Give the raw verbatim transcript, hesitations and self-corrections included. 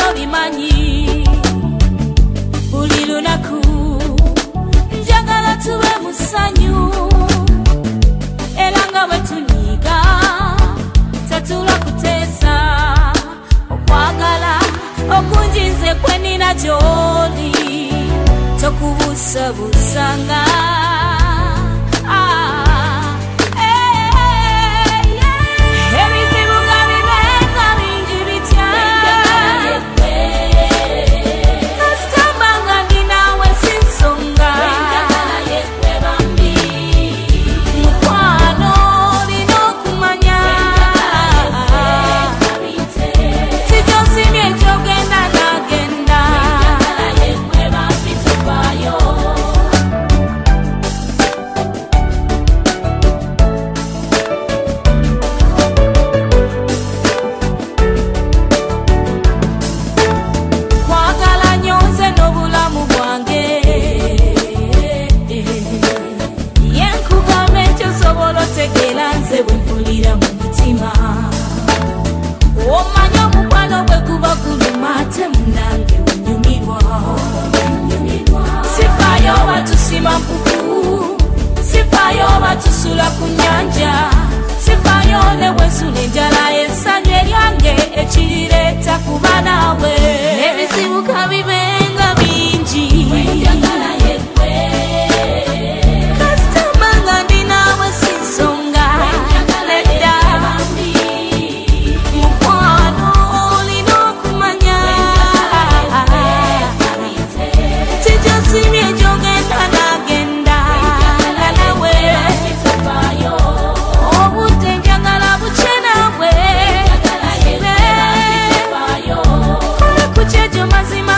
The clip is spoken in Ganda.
no bimanyi buli lunaku njagala tube musanyu era nga bwe tunyiga tetula kuteesa okwagala okunjize kwe nina gy'oli tokubuusabusanga sifayo batusula ku nyanja sifayo ne wesula enjala essanyu eryange ekirireeta kuba naawe ebizibuka bibenga bingi kasitamba nga ndi naawe si nsonga nedda mukwano olina okumanya tijosimye gyogenda nagenda mazima